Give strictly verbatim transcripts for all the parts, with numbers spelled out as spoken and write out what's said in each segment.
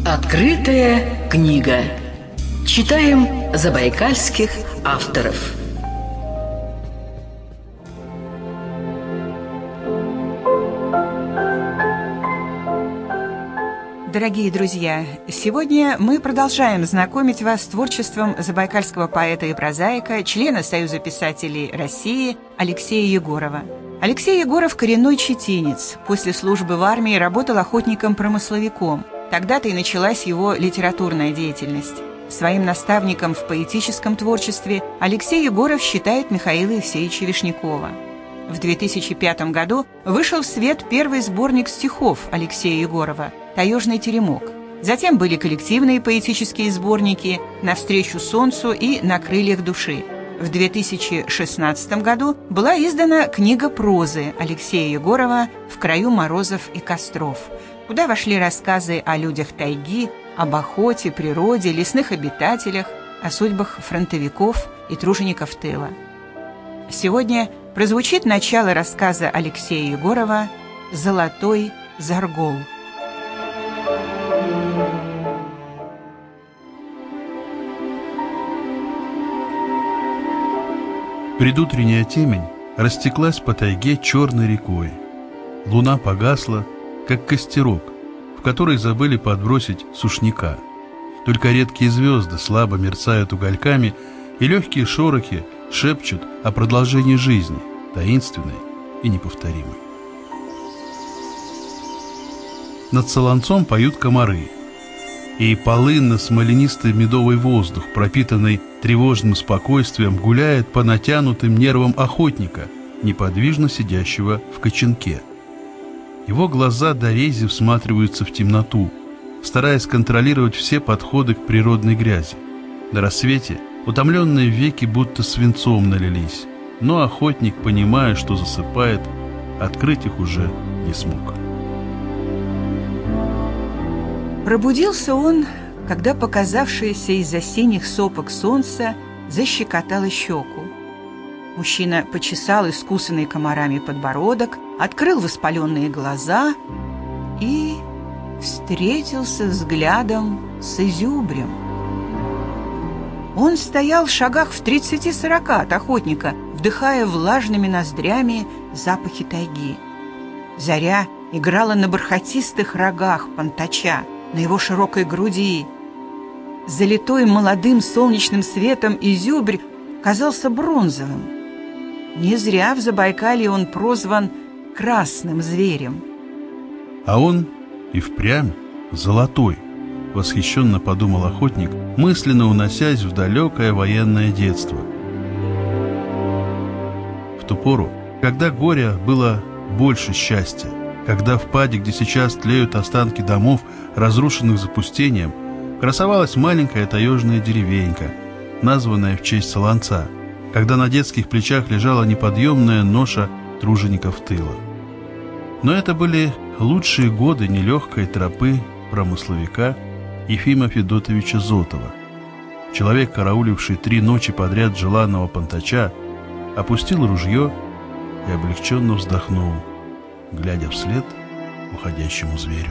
Открытая книга. Читаем забайкальских авторов. Дорогие друзья, сегодня мы продолжаем знакомить вас с творчеством забайкальского поэта и прозаика, члена Союза писателей России Алексея Егорова. Алексей Егоров – коренной читинец. После службы в армии работал охотником-промысловиком. Тогда-то и началась его литературная деятельность. Своим наставником в поэтическом творчестве Алексей Егоров считает Михаила Евсеевича Вишнякова. В две тысячи пятом году вышел в свет первый сборник стихов Алексея Егорова «Таежный теремок». Затем были коллективные поэтические сборники «Навстречу солнцу» и «На крыльях души». В две тысячи шестнадцатом году была издана книга прозы Алексея Егорова «В краю морозов и костров», куда вошли рассказы о людях тайги, об охоте, природе, лесных обитателях, о судьбах фронтовиков и тружеников тыла. Сегодня прозвучит начало рассказа Алексея Егорова «Золотой Заргол». Предутренняя темень растеклась по тайге черной рекой. Луна погасла, как костерок, в который забыли подбросить сушняка. Только редкие звезды слабо мерцают угольками, и легкие шорохи шепчут о продолжении жизни, таинственной и неповторимой. Над Солонцом поют комары, и полынно-смоленистый медовый воздух, пропитанный тревожным спокойствием, гуляет по натянутым нервам охотника, неподвижно сидящего в кочанке. Его глаза дорези всматриваются в темноту, стараясь контролировать все подходы к природной грязи. На рассвете утомленные веки будто свинцом налились, но охотник, понимая, что засыпает, открыть их уже не смог. Пробудился он, когда показавшееся из-за синих сопок солнца защекотало щеку. Мужчина почесал искусанный комарами подбородок, открыл воспаленные глаза и встретился взглядом с изюбрем. Он стоял в шагах в тридцати-сорока от охотника, вдыхая влажными ноздрями запахи тайги. Заря играла на бархатистых рогах пантача, на его широкой груди. Залитой молодым солнечным светом изюбрь казался бронзовым. Не зря в Забайкалье он прозван красным зверем. А он и впрямь золотой, восхищенно подумал охотник, мысленно уносясь в далекое военное детство. В ту пору, когда горя было больше счастья, когда в паде, где сейчас тлеют останки домов, разрушенных запустением, красовалась маленькая таежная деревенька, названная в честь Солонца, когда на детских плечах лежала неподъемная ноша тружеников тыла. Но это были лучшие годы нелегкой тропы промысловика Ефима Федотовича Зотова. Человек, карауливший три ночи подряд желанного пантача, опустил ружье и облегченно вздохнул, глядя вслед уходящему зверю.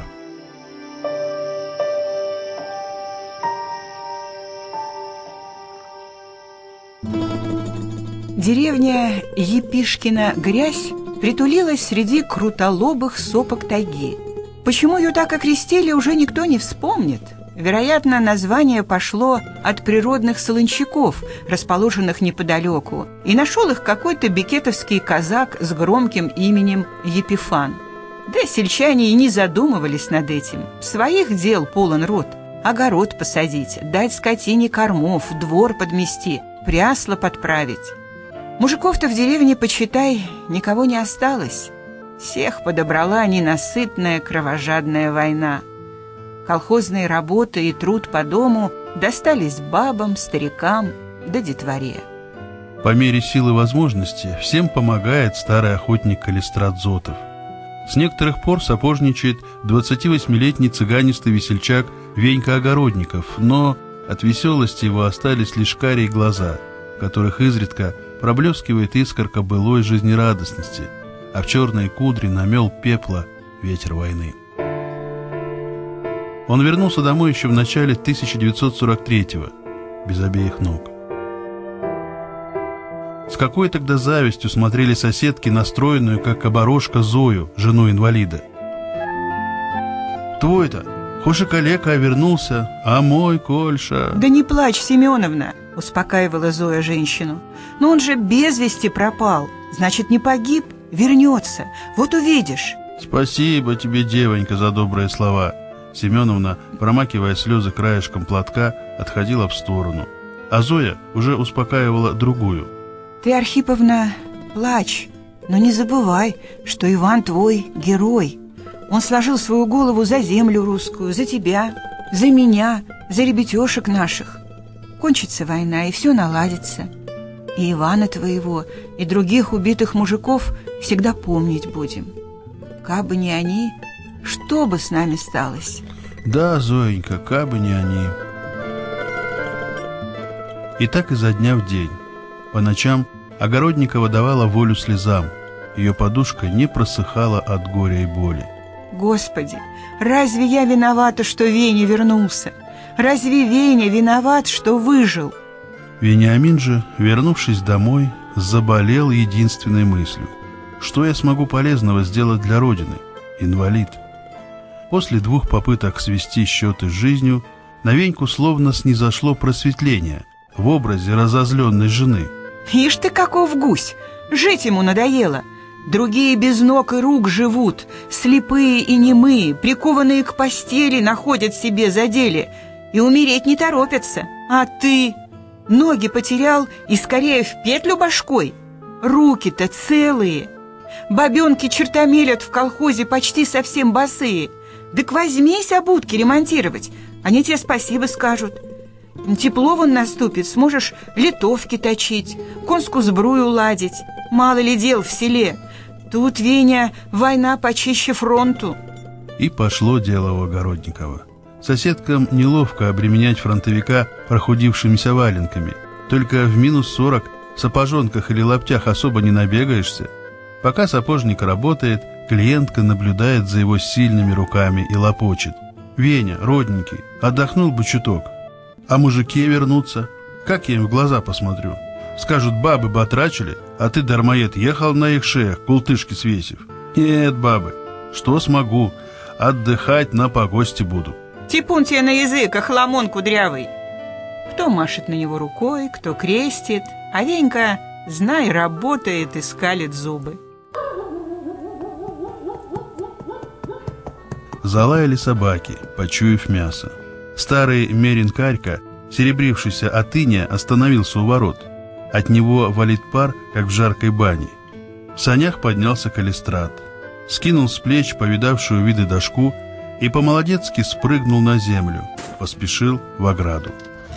Деревня Епишкина Грязь притулилась среди крутолобых сопок тайги. Почему ее так окрестили, уже никто не вспомнит. Вероятно, название пошло от природных солончаков, расположенных неподалеку, и нашел их какой-то бекетовский казак с громким именем Епифан. Да сельчане и не задумывались над этим. Своих дел полон рот. Огород посадить, дать скотине кормов, двор подмести, прясло подправить. Мужиков-то в деревне, почитай, никого не осталось. Всех подобрала ненасытная кровожадная война. Колхозные работы и труд по дому достались бабам, старикам да детворе. По мере силы возможности всем помогает старый охотник Калистрат Зотов. С некоторых пор сапожничает двадцативосьмилетний цыганистый весельчак Венька Огородников, но от веселости его остались лишь карие глаза, в которых изредка проблескивает искорка былой жизнерадостности, а в черные кудри намел пепла ветер войны. Он вернулся домой еще в начале тысяча девятьсот сорок третьего, без обеих ног. С какой тогда завистью смотрели соседки на стройную, как оборожка, Зою, жену инвалида. «Твой-то, хоть и калека, а вернулся, а мой Кольша...» «Да не плачь, Семеновна», — успокаивала Зоя женщину. «Но он же без вести пропал, значит, не погиб, вернется, вот увидишь». «Спасибо тебе, девонька, за добрые слова». Семеновна, промакивая слезы краешком платка, отходила в сторону. А Зоя уже успокаивала другую. «Ты, Архиповна, плачь, но не забывай, что Иван твой герой. Он сложил свою голову за землю русскую, за тебя, за меня, за ребятешек наших. Кончится война, и все наладится. И Ивана твоего, и других убитых мужиков всегда помнить будем. Кабы не они, что бы с нами сталось?» «Да, Зоенька, кабы не они». И так изо дня в день. По ночам Огородникова давала волю слезам. Ее подушка не просыхала от горя и боли. «Господи, разве я виновата, что Веня вернулся? Разве Веня виноват, что выжил?» Вениамин же, вернувшись домой, заболел единственной мыслью: что я смогу полезного сделать для Родины? Инвалид. После двух попыток свести счеты с жизнью, на Веньку словно снизошло просветление в образе разозленной жены. «Ишь ты каков гусь! Жить ему надоело! Другие без ног и рук живут, слепые и немые, прикованные к постели, находят себе задели и умереть не торопятся. А ты ноги потерял и скорее в петлю башкой. Руки-то целые. Бабенки чертомелят в колхозе почти совсем босые. Дык возьмись обутки ремонтировать, они тебе спасибо скажут. Тепло вон наступит, сможешь литовки точить, конскую сбрую ладить. Мало ли дел в селе. Тут, Веня, война почище фронту». И пошло дело у Огородникова. Соседкам неловко обременять фронтовика прохудившимися валенками. Только в минус сорок в сапожонках или лаптях особо не набегаешься. Пока сапожник работает, клиентка наблюдает за его сильными руками и лопочет: «Веня, родненький, отдохнул бы чуток. А мужики вернутся, как я им в глаза посмотрю? Скажут, бабы батрачили, а ты, дармоед, ехал на их шеях, култышки свесив. Нет, бабы, что смогу, отдыхать на погосте буду». «Типун тебе на язык, охламон кудрявый!» Кто машет на него рукой, кто крестит, а Венька, знай, работает и скалит зубы. Залаяли собаки, почуяв мясо. Старый мерин Карька, серебрившийся от иния, остановился у ворот. От него валит пар, как в жаркой бане. В санях поднялся Калистрат, скинул с плеч повидавшую виды дошку и по-молодецки спрыгнул на землю, поспешил в ограду.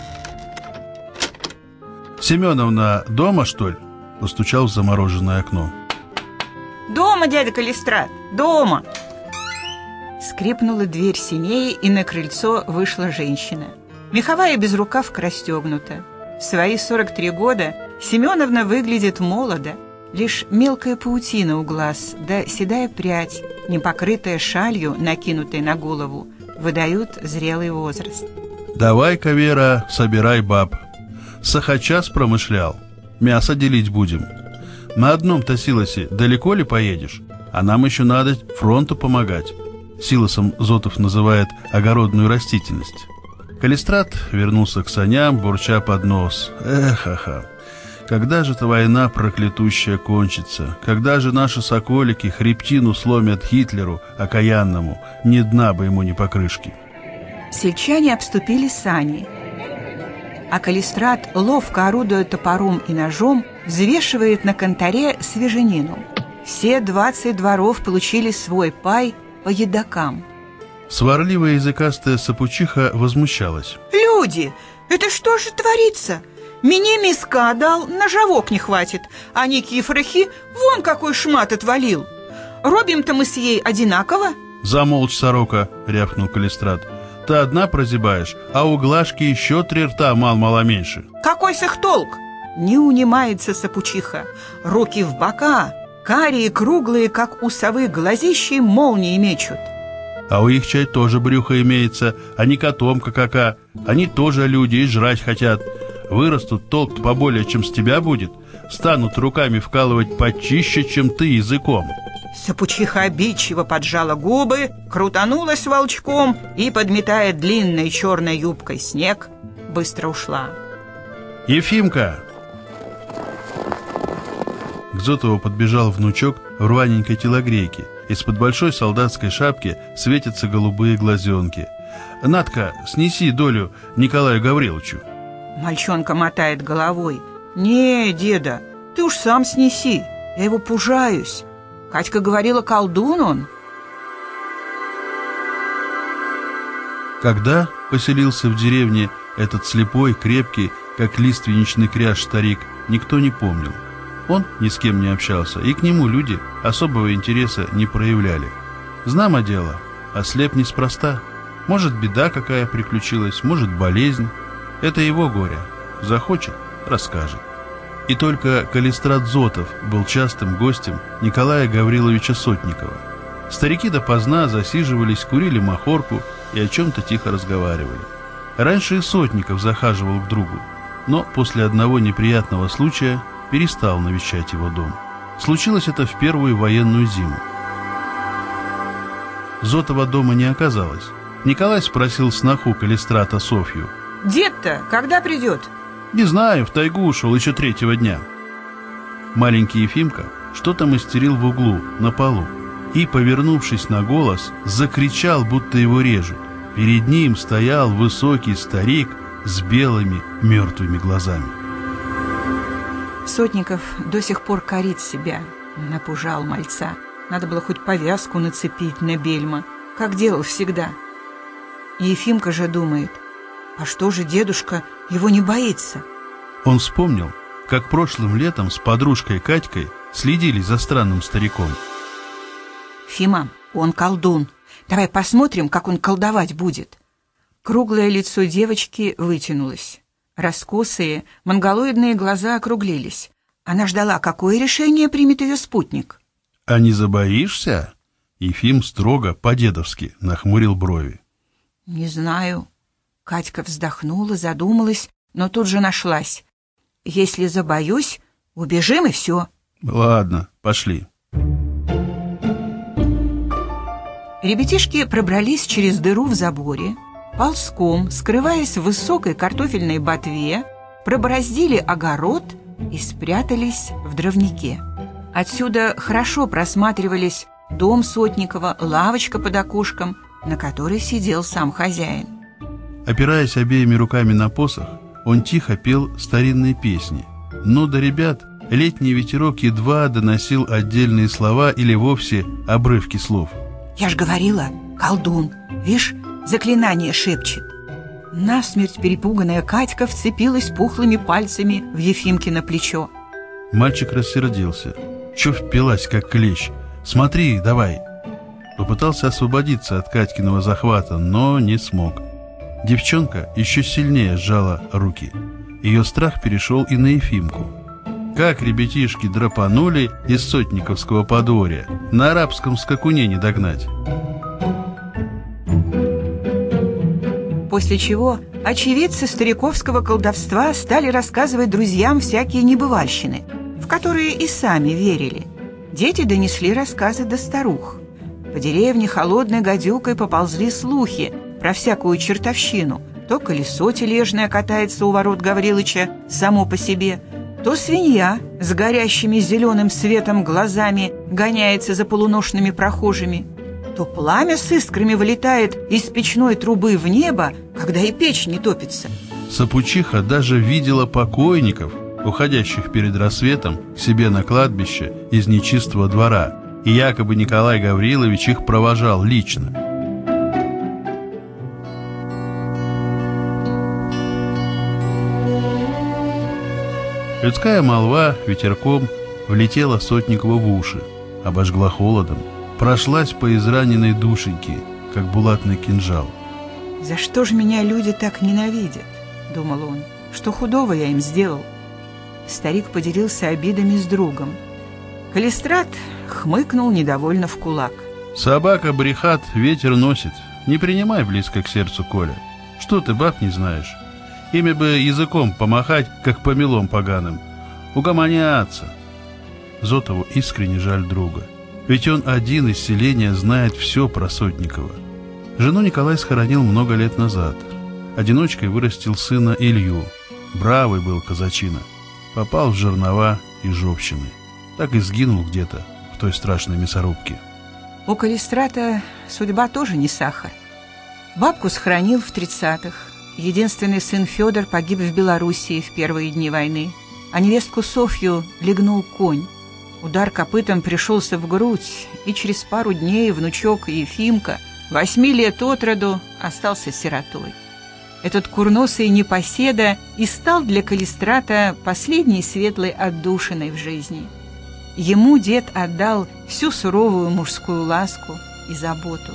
«Семеновна дома, что ли?» — постучал в замороженное окно. «Дома, дядя Калистрат, дома!» Скрипнула дверь синей, и на крыльцо вышла женщина. Меховая безрукавка расстегнута. В свои сорок три года Семеновна выглядит молодо. Лишь мелкая паутина у глаз, да седая прядь, не покрытая шалью, накинутой на голову, выдают зрелый возраст. «Давай-ка, Вера, собирай баб. Сахачас промышлял. Мясо делить будем. На одном-то силосе далеко ли поедешь? А нам еще надо фронту помогать». Силосом Зотов называет огородную растительность. Калистрат вернулся к саням, бурча под нос: «Эх-ха-ха, когда же эта война проклятущая кончится? Когда же наши соколики хребтину сломят Гитлеру окаянному? Ни дна бы ему, ни покрышки». Сельчане обступили сани, а Калистрат, ловко орудуя топором и ножом, взвешивает на кантаре свеженину. Все двадцать дворов получили свой пай по едокам. Сварливая языкастая сапучиха возмущалась: «Люди, это что же творится? Мне миска дал, ножовок не хватит, а Никифорохи вон какой шмат отвалил. Робим-то мы с ей одинаково». «Замолчь, сорока!» — рявкнул Калистрат. «Ты одна прозябаешь, а у Глашки еще три рта мал-мало меньше». «Какой с их толк?» Не унимается сапучиха. Руки в бока, карие, круглые, как у совы, глазищи молнии мечут. А у их чай тоже брюхо имеется, а не котомка кака. Они тоже люди и жрать хотят. Вырастут, толк поболее, чем с тебя будет. Станут руками вкалывать почище, чем ты языком. Сапучиха обидчиво поджала губы, крутанулась волчком и, подметая длинной черной юбкой снег, быстро ушла. «Ефимка!» К Зотову подбежал внучок в рваненькой телогрейке. Из-под большой солдатской шапки светятся голубые глазенки. «Надка, снеси долю Николаю Гавриловичу». Мальчонка мотает головой. «Не, деда, ты уж сам снеси, я его пужаюсь. Катька говорила, колдун он». Когда поселился в деревне этот слепой, крепкий, как лиственничный кряж старик, никто не помнил. Он ни с кем не общался, и к нему люди особого интереса не проявляли. Знамо дело, ослеп неспроста. Может, беда какая приключилась, может, болезнь. Это его горе. Захочет — расскажет. И только Калистрат Зотов был частым гостем Николая Гавриловича Сотникова. Старики допоздна засиживались, курили махорку и о чем-то тихо разговаривали. Раньше и Сотников захаживал к другу, но после одного неприятного случая перестал навещать его дом. Случилось это в первую военную зиму. Зотова дома не оказалось. Николай спросил сноху Калистрата Софью: «Дед-то когда придет?» «Не знаю, в тайгу ушел еще третьего дня». Маленький Ефимка что-то мастерил в углу, на полу, и, повернувшись на голос, закричал, будто его режут. Перед ним стоял высокий старик с белыми мертвыми глазами. Сотников до сих пор корит себя. Напужал мальца. Надо было хоть повязку нацепить на бельма, как делал всегда. Ефимка же думает: а что же дедушка его не боится? Он вспомнил, как прошлым летом с подружкой Катькой следили за странным стариком. «Фима, он колдун. Давай посмотрим, как он колдовать будет». Круглое лицо девочки вытянулось. Раскосые, монголоидные глаза округлились. Она ждала, какое решение примет ее спутник. «А не забоишься?» Ефим строго, по-дедовски, нахмурил брови. «Не знаю». Катька вздохнула, задумалась, но тут же нашлась. «Если забоюсь, убежим и все». «Ладно, пошли». Ребятишки пробрались через дыру в заборе, ползком, скрываясь в высокой картофельной ботве, пробороздили огород и спрятались в дровнике. Отсюда хорошо просматривались дом Сотникова, лавочка под окошком, на которой сидел сам хозяин. Опираясь обеими руками на посох, он тихо пел старинные песни. Но до ребят летний ветерок едва доносил отдельные слова или вовсе обрывки слов. «Я ж говорила, колдун, вишь, заклинание шепчет». Насмерть перепуганная Катька вцепилась пухлыми пальцами в Ефимкино плечо. Мальчик рассердился. Чё впилась, как клещ? Смотри, давай. Попытался освободиться от Катькиного захвата, но не смог. Девчонка еще сильнее сжала руки. Ее страх перешел и на Ефимку. Как ребятишки драпанули из сотниковского подворья, на арабском скакуне не догнать. После чего очевидцы стариковского колдовства стали рассказывать друзьям всякие небывальщины, в которые и сами верили. Дети донесли рассказы до старух. По деревне холодной гадюкой поползли слухи про всякую чертовщину. То колесо тележное катается у ворот Гаврилыча само по себе, то свинья с горящими зеленым светом глазами гоняется за полуношными прохожими, то пламя с искрами вылетает из печной трубы в небо, когда и печь не топится. Сапучиха даже видела покойников, уходящих перед рассветом к себе на кладбище из нечистого двора, и якобы Николай Гаврилович их провожал лично. Людская молва ветерком влетела Сотникову в уши, обожгла холодом, прошлась по израненной душеньке, как булатный кинжал. «За что же меня люди так ненавидят?» — думал он. «Что худого я им сделал?» Старик поделился обидами с другом. Калистрат хмыкнул недовольно в кулак. Собака брехат, ветер носит. Не принимай близко к сердцу, Коля. Что ты, баб, не знаешь? Ими бы языком помахать, как помелом поганым. Угомоняться. Зотову искренне жаль друга. Ведь он один из селения знает все про Сотникова. Жену Николай схоронил много лет назад. Одиночкой вырастил сына Илью. Бравый был казачина. Попал в жернова и жопщины. Так и сгинул где-то в той страшной мясорубке. У Калистрата судьба тоже не сахар. Бабку схоронил в тридцатых. Единственный сын Федор погиб в Белоруссии в первые дни войны. А невестку Софью легнул конь. Удар копытом пришелся в грудь, и через пару дней внучок Ефимка, восьми лет от роду, остался сиротой. Этот курносый непоседа и стал для Калистрата последней светлой отдушиной в жизни. Ему дед отдал всю суровую мужскую ласку и заботу.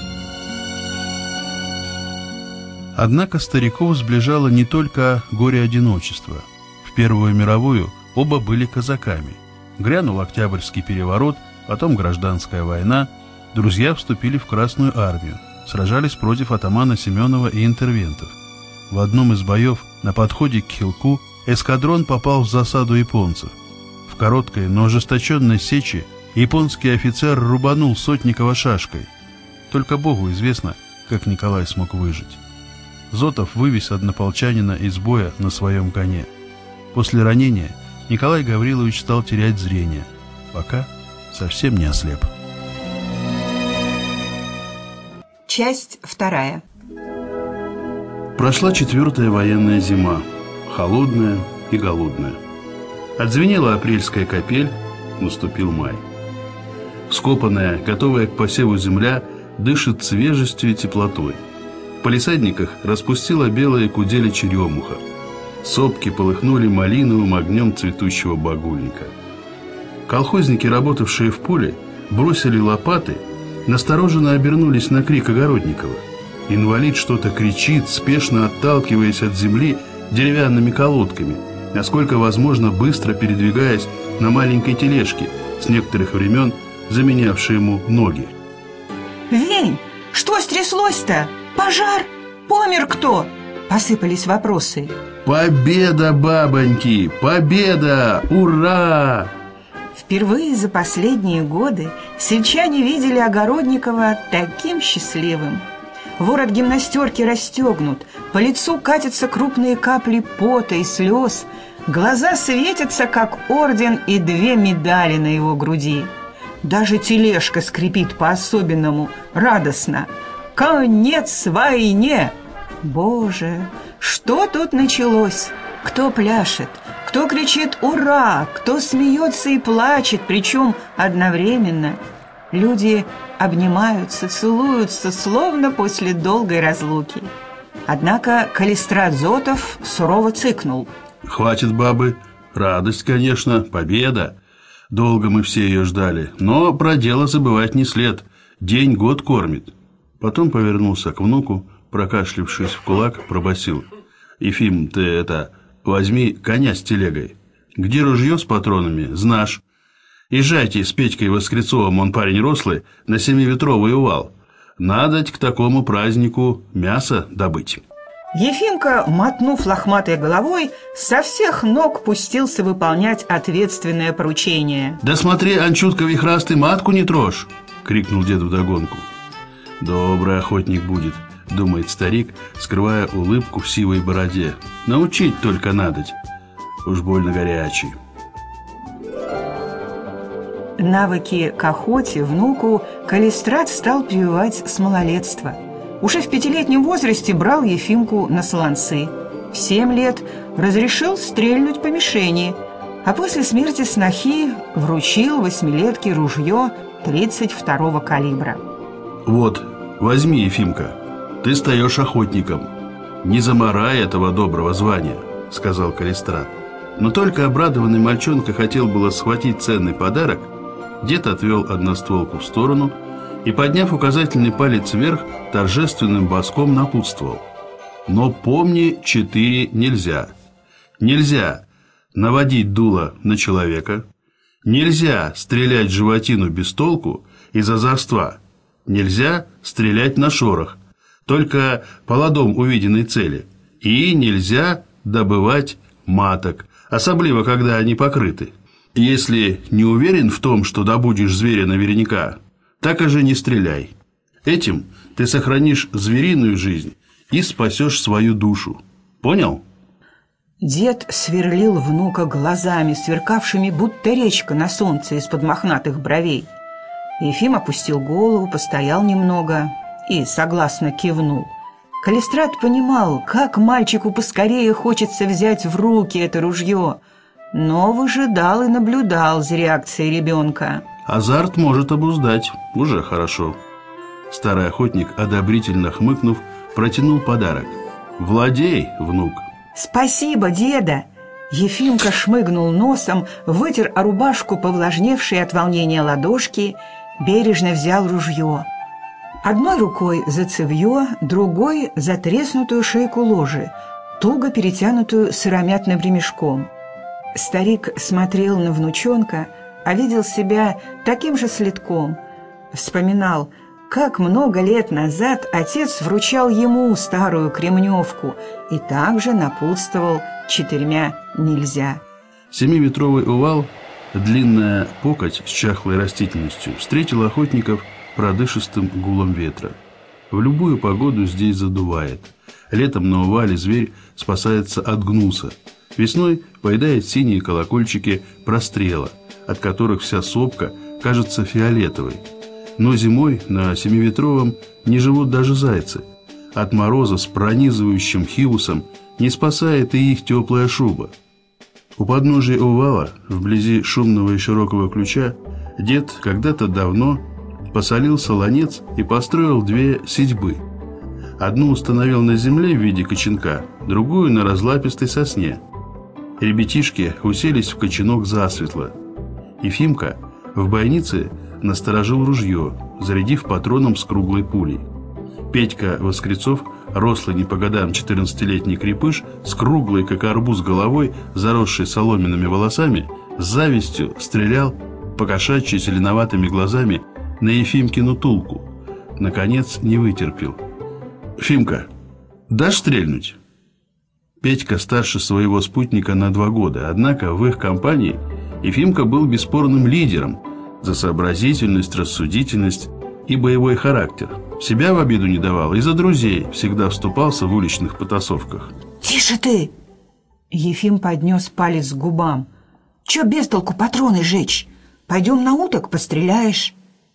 Однако стариков сближало не только горе одиночества. В Первую мировую оба были казаками. Грянул Октябрьский переворот, потом гражданская война. Друзья вступили в Красную армию, сражались против атамана Семенова и интервентов. В одном из боев на подходе к Хилку эскадрон попал в засаду японцев. В короткой, но ожесточенной сече японский офицер рубанул Сотникова шашкой. Только Богу известно, как Николай смог выжить. Зотов вывез однополчанина из боя на своем коне. После ранения Николай Гаврилович стал терять зрение, пока совсем не ослеп. Часть вторая. Прошла четвертая военная зима, холодная и голодная. Отзвенела апрельская капель, наступил май. Вскопанная, готовая к посеву земля, дышит свежестью и теплотой. В палисадниках распустила белые кудели черемуха. Сопки полыхнули малиновым огнем цветущего багульника. Колхозники, работавшие в поле, бросили лопаты, настороженно обернулись на крик Огородникова. Инвалид что-то кричит, спешно отталкиваясь от земли деревянными колодками, насколько возможно быстро передвигаясь на маленькой тележке, с некоторых времен заменявшей ему ноги. «Вень, что стряслось-то? Пожар? Помер кто?» Посыпались вопросы. «Победа, бабоньки! Победа! Ура!» Впервые за последние годы сельчане видели Огородникова таким счастливым. Ворот гимнастерки расстегнут, по лицу катятся крупные капли пота и слез, глаза светятся, как орден, и две медали на его груди. Даже тележка скрипит по-особенному, радостно. «Конец войне!» Боже, что тут началось? Кто пляшет, кто кричит «Ура!», кто смеется и плачет, причем одновременно. Люди обнимаются, целуются, словно после долгой разлуки. Однако Калистрат Зотов сурово цыкнул. «Хватит, бабы. Радость, конечно, победа. Долго мы все ее ждали, но про дело забывать не след. День год кормит». Потом повернулся к внуку, прокашлявшись в кулак, пробасил: «Ефим, ты это, возьми коня с телегой. Где ружье с патронами, знашь. Езжайте с Петькой Воскрецовым, он парень рослый, на семиветровый увал. Надоть к такому празднику мясо добыть». Ефимка, мотнув лохматой головой, со всех ног пустился выполнять ответственное поручение. «Да смотри, Анчутка вихрастый, матку не трожь!» — крикнул дед вдогонку. «Добрый охотник будет», — думает старик, скрывая улыбку в сивой бороде. «Научить только надоть. Уж больно горячий». Навыки к охоте внуку Калистрат стал прививать с малолетства. Уже в пятилетнем возрасте брал Ефимку на слонцы. В семь лет разрешил стрельнуть по мишени, а после смерти снохи вручил восьмилетке ружье тридцать второго калибра. «Вот, возьми, Ефимка, ты стаешь охотником. Не замарай этого доброго звания», — сказал Калистрат. Но только обрадованный мальчонка хотел было схватить ценный подарок, дед отвел одностволку в сторону и, подняв указательный палец вверх, торжественным баском напутствовал: «Но помни, четыре нельзя. Нельзя наводить дуло на человека, нельзя стрелять в животину без толку из озорства Нельзя стрелять на шорох, только по ладом увиденной цели. И нельзя добывать маток, особливо, когда они покрыты. Если не уверен в том, что добудешь зверя наверняка, так и же не стреляй. Этим ты сохранишь звериную жизнь и спасешь свою душу. Понял? Дед сверлил внука глазами, сверкавшими, будто речка на солнце из-под мохнатых бровей. Ефим опустил голову, постоял немного и согласно кивнул. Калистрат понимал, как мальчику поскорее хочется взять в руки это ружье, но выжидал и наблюдал за реакцией ребенка. Азарт может обуздать, уже хорошо. Старый охотник, одобрительно хмыкнув, протянул подарок. «Владей, внук!» «Спасибо, деда!» Ефимка шмыгнул носом, вытер о рубашку повлажневшие от волнения ладошки, бережно взял ружье. Одной рукой за цевье, другой за треснутую шейку ложи, туго перетянутую сыромятным ремешком. Старик смотрел на внучонка, а видел себя таким же следком. Вспоминал, как много лет назад отец вручал ему старую кремневку и также напутствовал четырьмя «нельзя». Семиметровый увал, длинная покать с чахлой растительностью, встретил охотников продышистым гулом ветра. В любую погоду здесь задувает. Летом на увале зверь спасается от гнуса. Весной поедает синие колокольчики прострела, от которых вся сопка кажется фиолетовой. Но зимой на семиметровом не живут даже зайцы. От мороза с пронизывающим хиусом не спасает и их теплая шуба. У подножия увала, вблизи шумного и широкого ключа, дед когда-то давно посолил солонец и построил две сетьбы. Одну установил на земле в виде кочанка, другую на разлапистой сосне. Ребятишки уселись в кочанок засветло. Ефимка в бойнице насторожил ружье, зарядив патроном с круглой пулей. Петька Воскрецов, рослый не по годам четырнадцатилетний крепыш, с круглой, как арбуз, головой, заросшей соломенными волосами, с завистью стрелял покошачьи зеленоватыми глазами на Ефимкину тулку. Наконец не вытерпел. «Фимка, дашь стрельнуть?» Петька старше своего спутника на два года, однако в их компании Ефимка был бесспорным лидером за сообразительность, рассудительность и боевой характер. Себя в обиду не давал и за друзей всегда вступался в уличных потасовках. «Тише ты!» Ефим поднес палец к губам. «Че без толку патроны жечь? Пойдем на уток, постреляешь».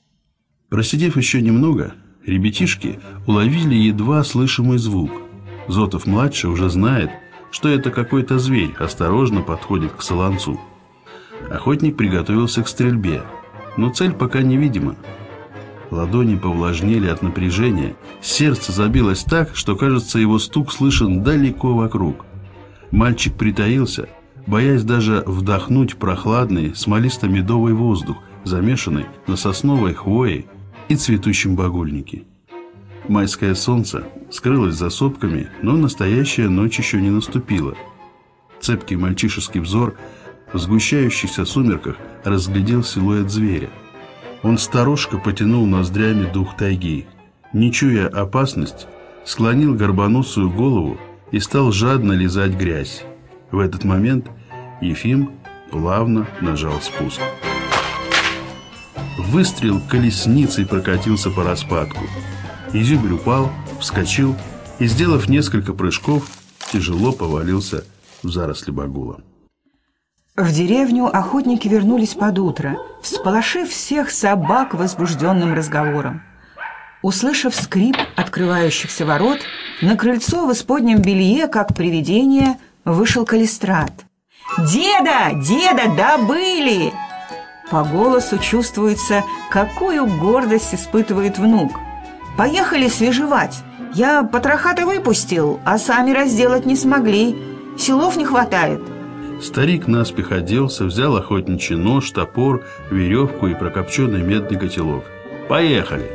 Просидев еще немного, ребятишки уловили едва слышимый звук. Зотов-младший уже знает, что это какой-то зверь осторожно подходит к солонцу. Охотник приготовился к стрельбе, но цель пока невидима. Ладони повлажнели от напряжения, сердце забилось так, что, кажется, его стук слышен далеко вокруг. Мальчик притаился, боясь даже вдохнуть прохладный смолисто-медовый воздух, замешанный на сосновой хвое и цветущем багульнике. Майское солнце скрылось за сопками, но настоящая ночь еще не наступила. Цепкий мальчишеский взор в сгущающихся сумерках разглядел силуэт зверя. Он сторожко потянул ноздрями дух тайги. Не чуя опасность, склонил горбоносую голову и стал жадно лизать грязь. В этот момент Ефим плавно нажал спуск. Выстрел колесницей прокатился по распадку. Изюбрь упал, вскочил и, сделав несколько прыжков, тяжело повалился в заросли багула. В деревню охотники вернулись под утро, всполошив всех собак возбужденным разговором. Услышав скрип открывающихся ворот, на крыльцо в исподнем белье, как привидение, вышел Калистрат. «Деда! Деда! Добыли!» По голосу чувствуется, какую гордость испытывает внук. «Поехали свежевать. Я потроха-то выпустил, а сами разделать не смогли. Силов не хватает». Старик наспех оделся, взял охотничий нож, топор, веревку и прокопченный медный котелок. «Поехали!»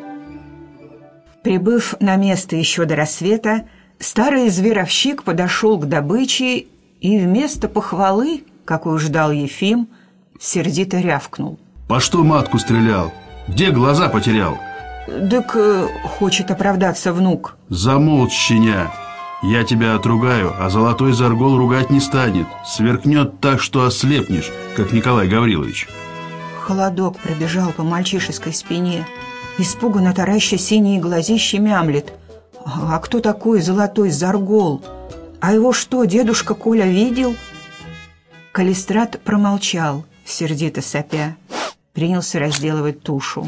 Прибыв на место еще до рассвета, старый зверовщик подошел к добыче и вместо похвалы, какую ждал Ефим, сердито рявкнул. «По что матку стрелял? Где глаза потерял? Так э, хочет оправдаться внук. Замолчь, щеня. Я тебя отругаю, а золотой Заргол ругать не станет. Сверкнет так, что ослепнешь, как Николай Гаврилович. Холодок пробежал по мальчишеской спине. Испуганно тараща синие глазища мямлет. А кто такой золотой Заргол? А его что, дедушка Коля видел? Калистрат промолчал, сердито сопя. Принялся разделывать тушу.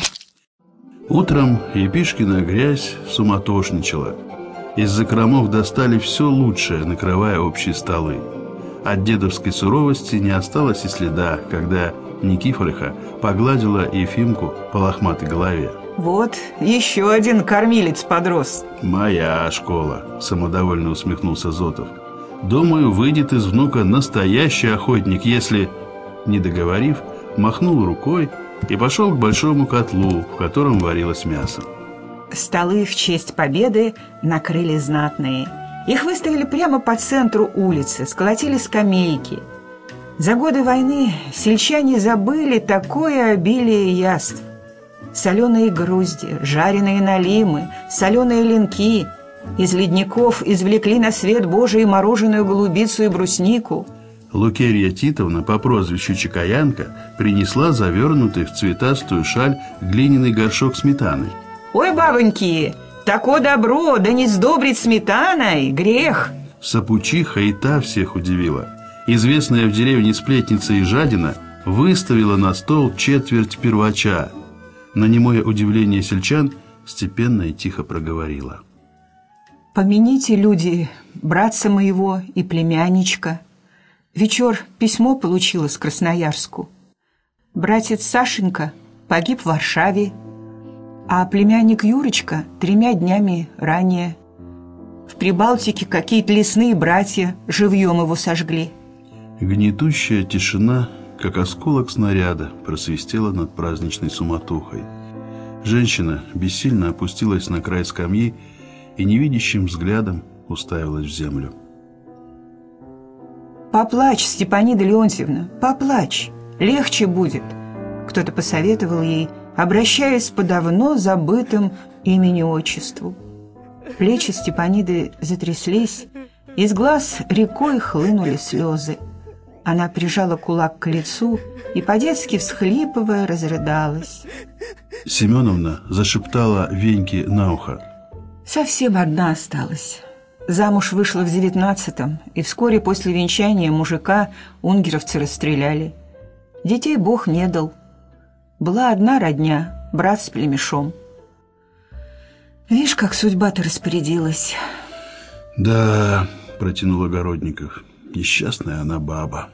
Утром Епишкина грязь суматошничала. Из закромов достали все лучшее, накрывая общие столы. От дедовской суровости не осталось и следа, когда Никифориха погладила Ефимку по лохматой голове. Вот еще один кормилец подрос. «Моя школа», — самодовольно усмехнулся Зотов. «Думаю, выйдет из внука настоящий охотник, если...» Не договорив, махнул рукой и пошел к большому котлу, в котором варилось мясо. Столы в честь победы накрыли знатные. Их выставили прямо по центру улицы, сколотили скамейки. За годы войны сельчане забыли такое обилие яств. Соленые грузди, жареные налимы, соленые ленки. Из ледников извлекли на свет Божий мороженую голубицу и бруснику. Лукерья Титовна по прозвищу Чекаянка принесла завернутый в цветастую шаль глиняный горшок сметаны. «Ой, бабоньки, тако добро, да не сдобрить сметаной, грех!» Сапучиха и та всех удивила. Известная в деревне сплетница и жадина выставила на стол четверть первача. На немое удивление сельчан степенно и тихо проговорила: «Помяните, люди, братца моего и племянничка. Вечер письмо получила с Красноярску. Братец Сашенька погиб в Варшаве, а племянник Юрочка тремя днями ранее. В Прибалтике какие-то лесные братья живьем его сожгли». Гнетущая тишина, как осколок снаряда, просвистела над праздничной суматохой. Женщина бессильно опустилась на край скамьи и невидящим взглядом уставилась в землю. «Поплачь, Степанида Леонтьевна, поплачь, легче будет», — кто-то посоветовал ей, обращаясь по давно забытым имени-отчеству. Плечи Степаниды затряслись, из глаз рекой хлынули слезы. Она прижала кулак к лицу и, по-детски всхлипывая, разрыдалась. Семеновна зашептала Веньке на ухо: «Совсем одна осталась. Замуж вышла в девятнадцатом, и вскоре после венчания мужика унгеровцы расстреляли. Детей Бог не дал. Была одна родня, брат с племешом. Видишь, как судьба-то распорядилась». «Да», — протянул Огородников, — «несчастная она баба».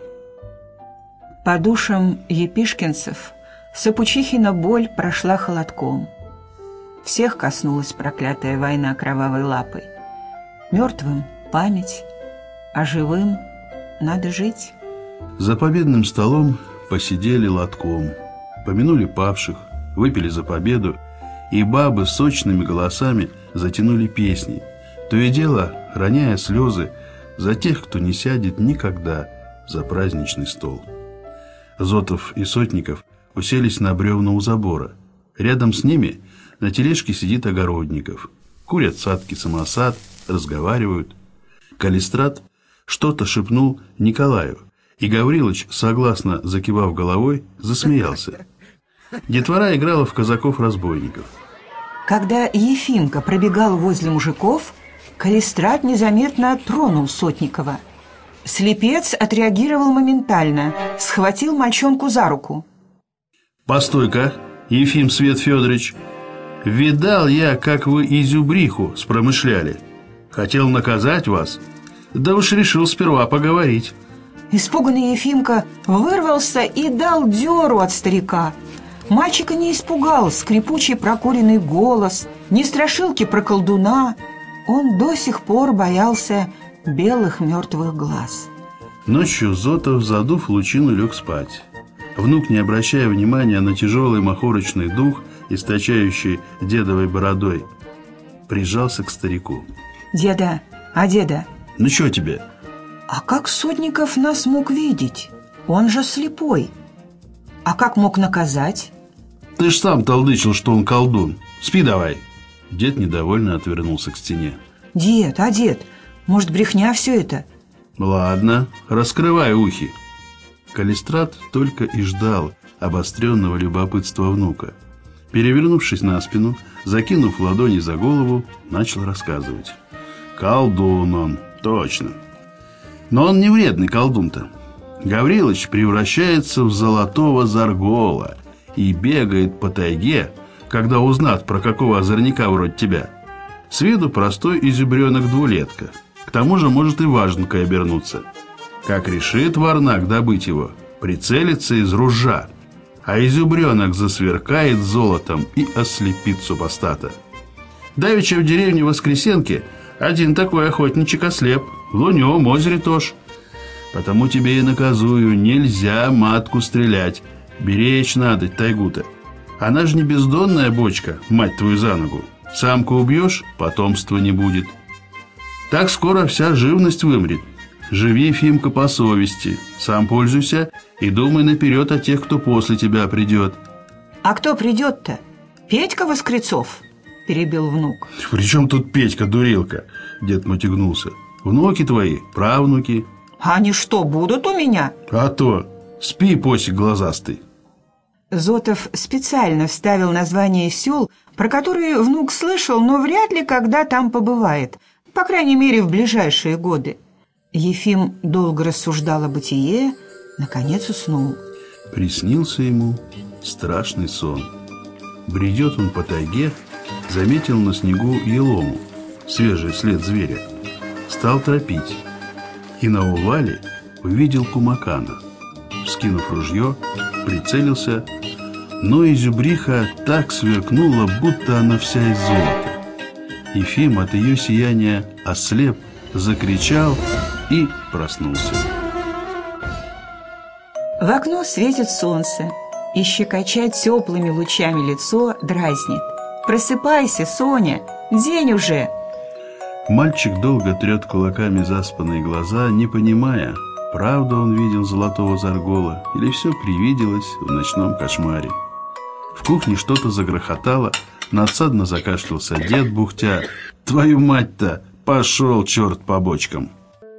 По душам епишкинцев Сапучихина боль прошла холодком. Всех коснулась проклятая война кровавой лапой. Мертвым память, а живым надо жить. За победным столом посидели лотком, помянули павших, выпили за победу, и бабы с сочными голосами затянули песни, то и дело роняя слезы за тех, кто не сядет никогда за праздничный стол. Зотов и Сотников уселись на бревна у забора. Рядом с ними на тележке сидит Огородников. Курят садки-самосад, разговаривают. Калистрат что-то шепнул Николаю, и Гаврилыч, согласно закивав головой, засмеялся. Детвора играла в казаков-разбойников. Когда Ефимка пробегал возле мужиков, Калистрат незаметно тронул Сотникова. Слепец отреагировал моментально, схватил мальчонку за руку. «Постой-ка, Ефим Свет Федорович, видал я, как вы изюбриху спромышляли. Хотел наказать вас, да уж решил сперва поговорить». Испуганный Ефимка вырвался и дал дёру от старика. Мальчика не испугал скрипучий прокуренный голос, ни страшилки про колдуна. Он до сих пор боялся белых мертвых глаз. Ночью Зотов, задув лучину, лег спать. Внук, не обращая внимания на тяжелый махорочный дух, источающий дедовой бородой, прижался к старику. «Деда, а деда?» «Ну что тебе?» «А как Сотников нас мог видеть? Он же слепой. А как мог наказать?» Ты ж сам толдычил, что он колдун. Спи давай. Дед недовольно отвернулся к стене. Дед, а дед, может, брехня все это? Ладно, раскрывай ухи. Калистрат только и ждал обостренного любопытства внука. Перевернувшись на спину, закинув ладони за голову, начал рассказывать. Колдун он, точно. Но он не вредный колдун-то. Гаврилыч превращается в золотого заргола и бегает по тайге, когда узнат про какого озорника вроде тебя. С виду простой изюбренок-двулетка. К тому же может и важенкой обернуться. Как решит варнак добыть его, прицелится из ружья, а изюбренок засверкает золотом и ослепит супостата. Давеча в деревне Воскресенки один такой охотничек ослеп, в Луневом озере тоже. Потому тебе и наказую, нельзя матку стрелять, беречь надо тайгу-то. Она же не бездонная бочка, мать твою за ногу. Самку убьешь, потомства не будет. Так скоро вся живность вымрет. Живи, Фимка, по совести, сам пользуйся и думай наперед о тех, кто после тебя придет. А кто придет-то? Петька Воскрецов? Перебил внук. При чем тут Петька, дурилка? Дед мотягнулся. Внуки твои, правнуки. А они что, будут у меня? А то, спи, посик глазастый. Зотов специально вставил название сел, про которые внук слышал, но вряд ли когда там побывает, по крайней мере, в ближайшие годы. Ефим долго рассуждал о бытие, наконец уснул. Приснился ему страшный сон. Бредет он по тайге, заметил на снегу елому, свежий след зверя. Стал торопить. И на увале увидел кумакана. Вскинув ружье, прицелился, но изюбриха так сверкнула, будто она вся из золота. Ефим от ее сияния ослеп, закричал и проснулся. В окно светит солнце, и щекоча теплыми лучами лицо дразнит. «Просыпайся, Соня, день уже!» Мальчик долго трет кулаками заспанные глаза, не понимая, правда он видел золотого заргола или все привиделось в ночном кошмаре. В кухне что-то загрохотало, надсадно закашлялся дед, бухтя: «Твою мать-то! Пошел черт по бочкам!»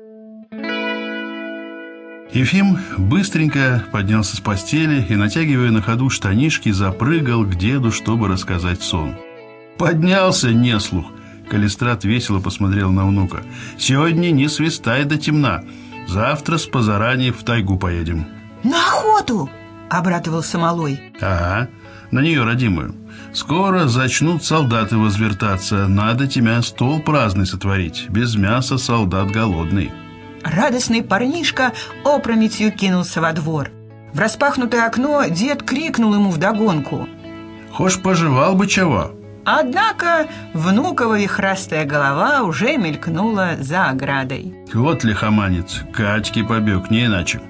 Ефим быстренько поднялся с постели и, натягивая на ходу штанишки, запрыгал к деду, чтобы рассказать сон. «Поднялся, неслух!» Калистрат весело посмотрел на внука. «Сегодня не свистай до темна. Завтра с позараней в тайгу поедем». «На охоту!» — обрадовался малой. «Ага, на нее, родимую. Скоро зачнут солдаты возвертаться. Надо тебя стол праздный сотворить. Без мяса солдат голодный». Радостный парнишка опрометью кинулся во двор. В распахнутое окно дед крикнул ему вдогонку: «Хошь пожевал бы чего?» Однако внукова вихрастая голова уже мелькнула за оградой. «Вот лихоманец, Катьке побег, не иначе».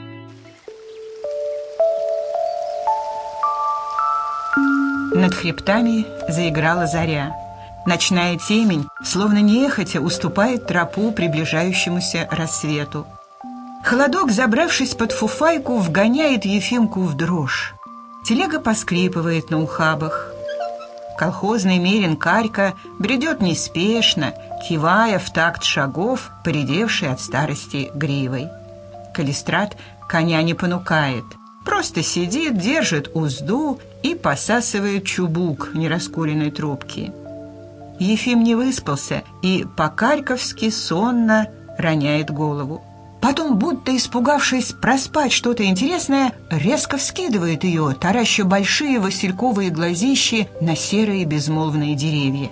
Над хребтами заиграла заря. Ночная темень, словно нехотя, уступает тропу приближающемуся рассвету. Холодок, забравшись под фуфайку, вгоняет Ефимку в дрожь. Телега поскрипывает на ухабах. Колхозный мерин Карька бредет неспешно, кивая в такт шагов, поредевшей от старости гривой. Калистрат коня не понукает, просто сидит, держит узду и посасывает чубук нераскуренной трубки. Ефим не выспался и по-карьковски сонно роняет голову. Потом, будто испугавшись проспать что-то интересное, резко вскидывает ее, тараща большие васильковые глазищи на серые безмолвные деревья.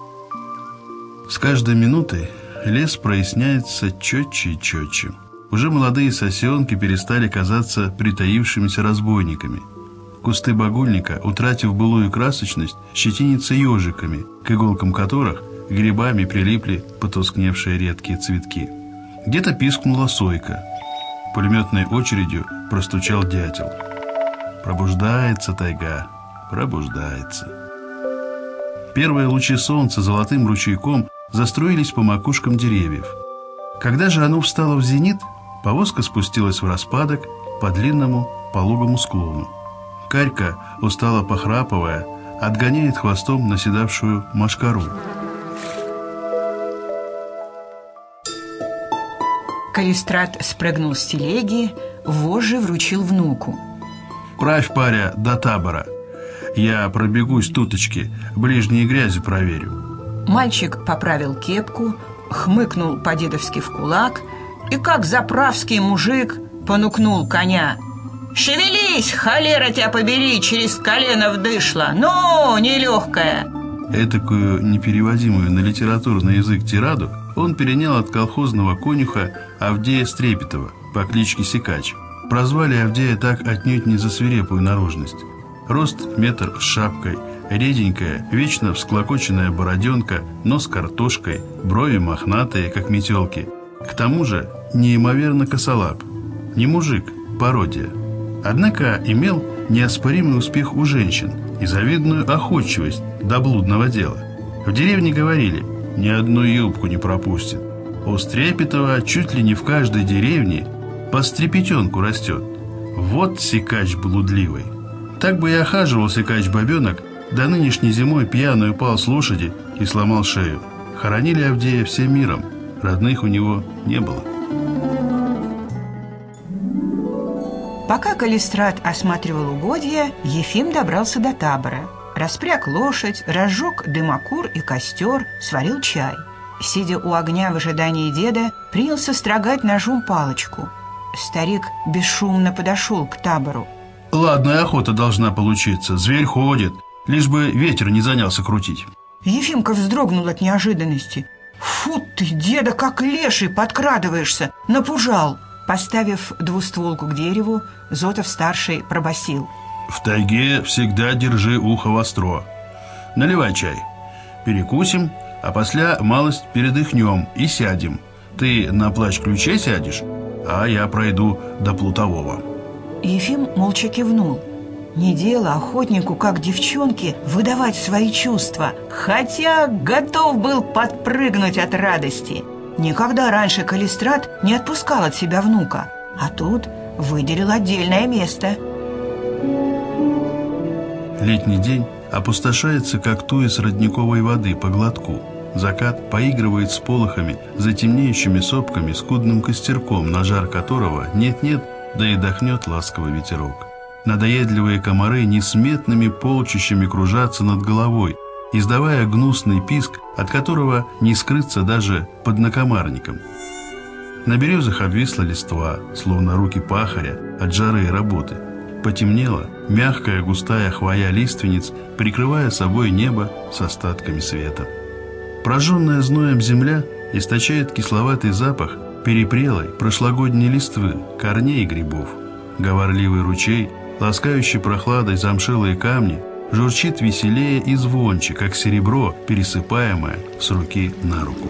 С каждой минутой лес проясняется четче и четче. Уже молодые сосенки перестали казаться притаившимися разбойниками. Кусты багульника, утратив былую красочность, щетинятся ежиками, к иголкам которых грибами прилипли потускневшие редкие цветки. Где-то пискнула сойка. Пулеметной очередью простучал дятел. Пробуждается тайга, пробуждается. Первые лучи солнца золотым ручейком заструились по макушкам деревьев. Когда же оно встало в зенит, повозка спустилась в распадок по длинному пологому склону. Карька, устало похрапывая, отгоняет хвостом наседавшую мошкару. Калистрат спрыгнул с телеги, вожжи вручил внуку. «Правь, паря, до табора. Я пробегусь туточки, ближние грязи проверю». Мальчик поправил кепку, хмыкнул по-дедовски в кулак и, как заправский мужик, понукнул коня. «Шевелись, холера тебя побери, через колено вдышло! Ну, нелегкая!» Этакую непереводимую на литературный язык тираду он перенял от колхозного конюха Авдея Стрепетова по кличке Сикач. Прозвали Авдея так отнюдь не за свирепую наружность. Рост метр с шапкой, реденькая, вечно всклокоченная бороденка, нос картошкой, брови мохнатые, как метелки. К тому же неимоверно косолап. Не мужик, пародия. Однако имел неоспоримый успех у женщин и завидную охотчивость до блудного дела. В деревне говорили, ни одну юбку не пропустит. У Стрепетова чуть ли не в каждой деревне по стрепетенку растет. Вот Сикач блудливый. Так бы и охаживал Сикач-бобенок, до нынешней зимой пьяный упал с лошади и сломал шею. Хоронили Авдея всем миром, родных у него не было. Пока Калистрат осматривал угодья, Ефим добрался до табора. Распряг лошадь, разжег дымокур и костер, сварил чай. Сидя у огня в ожидании деда, принялся строгать ножом палочку. Старик бесшумно подошел к табору. «Ладная охота должна получиться, зверь ходит, лишь бы ветер не занялся крутить». Ефимка вздрогнул от неожиданности. «Фу ты, деда, как леший, подкрадываешься! Напужал!» Поставив двустволку к дереву, Зотов-старший пробасил. «В тайге всегда держи ухо востро. Наливай чай. Перекусим, а после малость передыхнем и сядем. Ты на плач ключей сядешь, а я пройду до Плутового». Ефим молча кивнул. Не дело охотнику, как девчонке, выдавать свои чувства, хотя готов был подпрыгнуть от радости. Никогда раньше Калистрат не отпускал от себя внука, а тут выделил отдельное место. Летний день опустошается, как туис родниковой воды по глотку. Закат поигрывает с полохами, за темнеющими сопками, скудным костерком, на жар которого нет-нет, да и дохнет ласковый ветерок. Надоедливые комары несметными полчищами кружатся над головой, издавая гнусный писк, от которого не скрыться даже под накомарником. На березах обвисла листва, словно руки пахаря от жары и работы. Потемнела мягкая густая хвоя лиственниц, прикрывая собой небо с остатками света. Прожженная зноем земля источает кисловатый запах перепрелой прошлогодней листвы, корней и грибов. Говорливый ручей, ласкающий прохладой замшелые камни, журчит веселее и звонче, как серебро, пересыпаемое с руки на руку.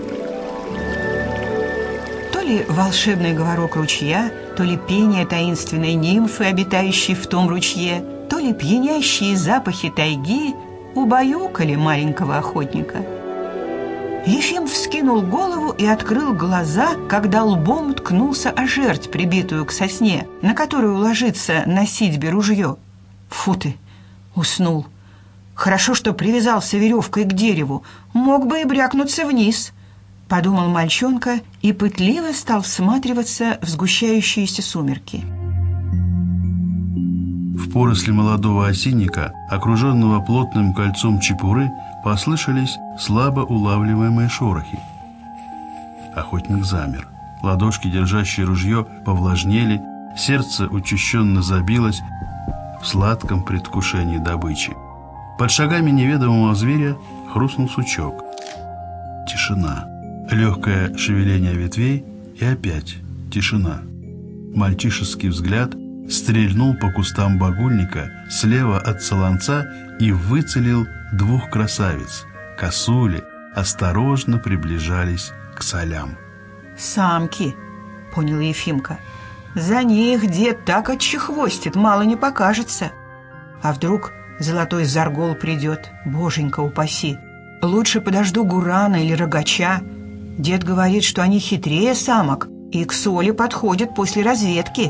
То ли волшебный говорок ручья, то ли пение таинственной нимфы, обитающей в том ручье, то ли пьянящие запахи тайги убаюкали маленького охотника. Ефим вскинул голову и открыл глаза, когда лбом ткнулся о жерть, прибитую к сосне, на которую ложится на ситьбе ружье. Фу ты! Уснул. Хорошо, что привязался веревкой к дереву. Мог бы и брякнуться вниз. Подумал мальчонка и пытливо стал всматриваться в сгущающиеся сумерки. В поросли молодого осинника, окруженного плотным кольцом чепуры, послышались слабо улавливаемые шорохи. Охотник замер. Ладошки, держащие ружье, повлажнели, сердце учащенно забилось в сладком предвкушении добычи. Под шагами неведомого зверя хрустнул сучок. Тишина. Легкое шевеление ветвей и опять тишина. Мальчишеский взгляд стрельнул по кустам багульника слева от солонца и выцелил двух красавиц. Косули осторожно приближались к солям. «Самки», — понял Ефимка. «За них дед так отчехвостит, мало не покажется. А вдруг золотой заргол придет, боженька упаси. Лучше подожду гурана или рогача. Дед говорит, что они хитрее самок и к соли подходят после разведки.